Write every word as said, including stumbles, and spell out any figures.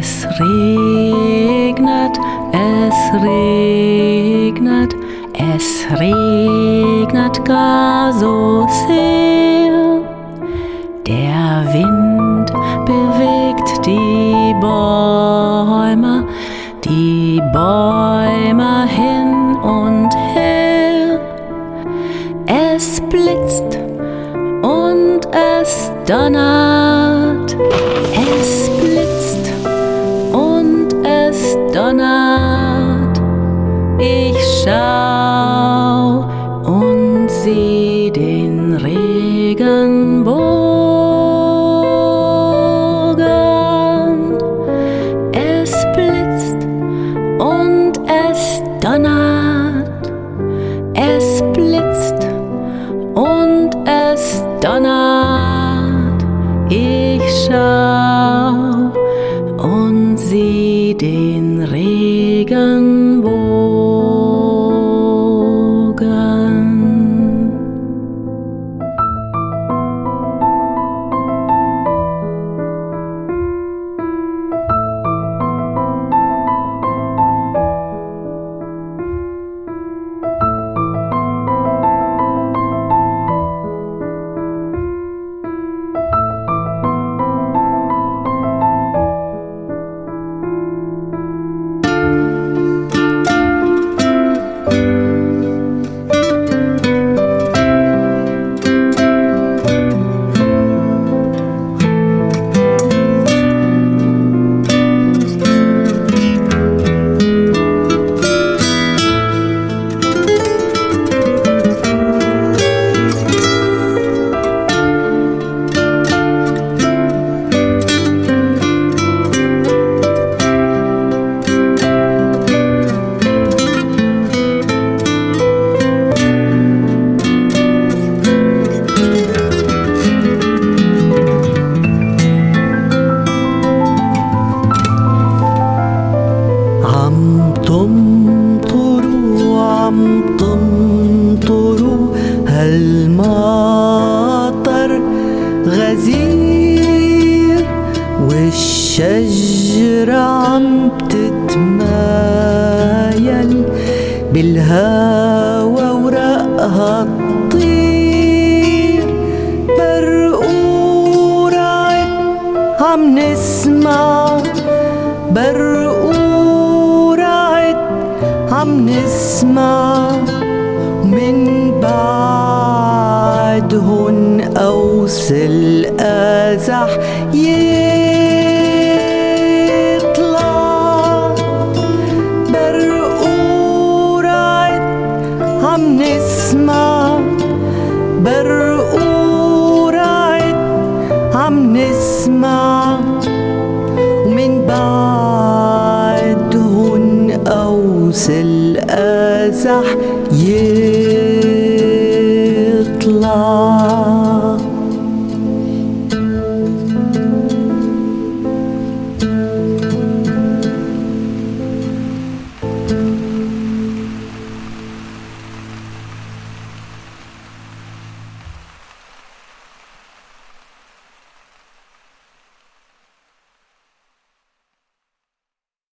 Es regnet, es regnet, es regnet gar so sehr. Der Wind bewegt die Bäume, die Bäume hin und her. Es blitzt und es donnert, es blitzt und es donnert. Ich schau und sieh den Regenbogen. Es blitzt und es donnert, es blitzt und es donnert. Ich schau und sieh den Regenbogen. هالمطر غزير والشجرة عم تتمايل بالهوا ورقها تطير. برقورة عم نسمع، برقورة عم نسمع من بعدهن قوس القزح يطلع. برقورة عم نسمع، برقورة عم نسمع ومن بعدهن قوس القزح